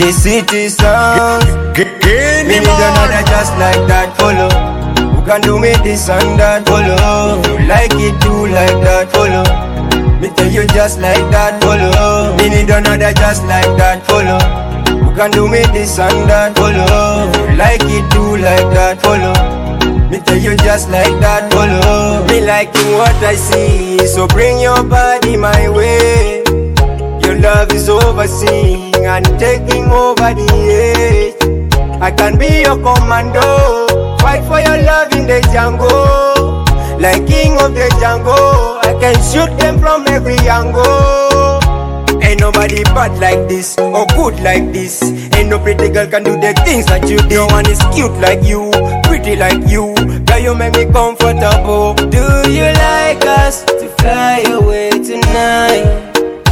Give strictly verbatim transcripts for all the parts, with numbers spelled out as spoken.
The city sound. Me need another just like that, follow. Who can do me this and that, follow. You like it too, like that, follow. Me tell you just like that, follow. Me need another just like that, follow. Who can do me this and that, follow. You like it too, like that, follow. Me tell you just like that, follow. Me liking what I see, so bring your body my way. Your love is overseeing and taking over the age. I can be your commando, fight for your love in the jungle. Like king of the jungle, I can shoot them from every angle. Ain't nobody bad like this, or good like this. Ain't no pretty girl can do the things that you do. No one is cute like you, pretty like you. Girl, you make me comfortable. Do you like us to fly away tonight?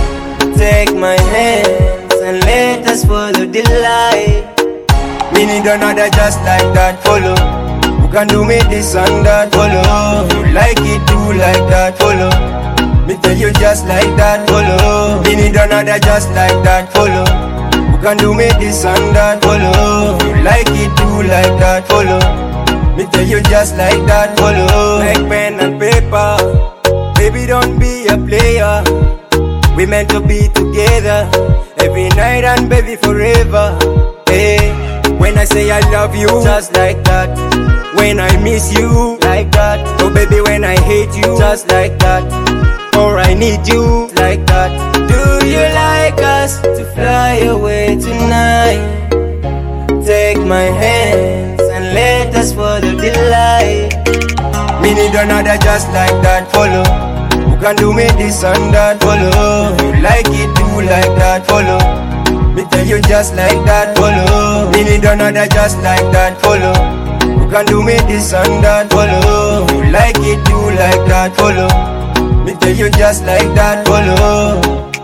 Take my hands and let us follow the light. Me need another just like that, follow. Who can do me this and that, follow. You like it too, like that, follow. Me tell you just like that, follow. Me need another just like that, follow. Who can do me this and that, follow. You like it too, like that, follow. Me tell you just like that, follow. Like pen and paper, baby don't be a player. We meant to be together every night and baby forever. Hey, when I say I love you, just like that. When I miss you, like that. Oh baby, when I hate you, just like that. Or I need you, like that. Do you like us to fly away tonight? Take my hands and let us follow the light. Me need another just like that, follow. Who can do me this and that, follow. You like it too, like that, follow. Me tell you just like that, follow. Me need another just like that, follow. Who can do me this and that, follow. You like it too, like that, follow. Me tell you just like that, follow.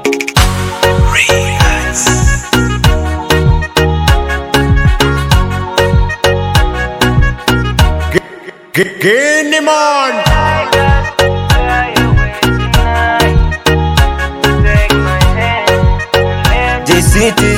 Relax. Get him on. The city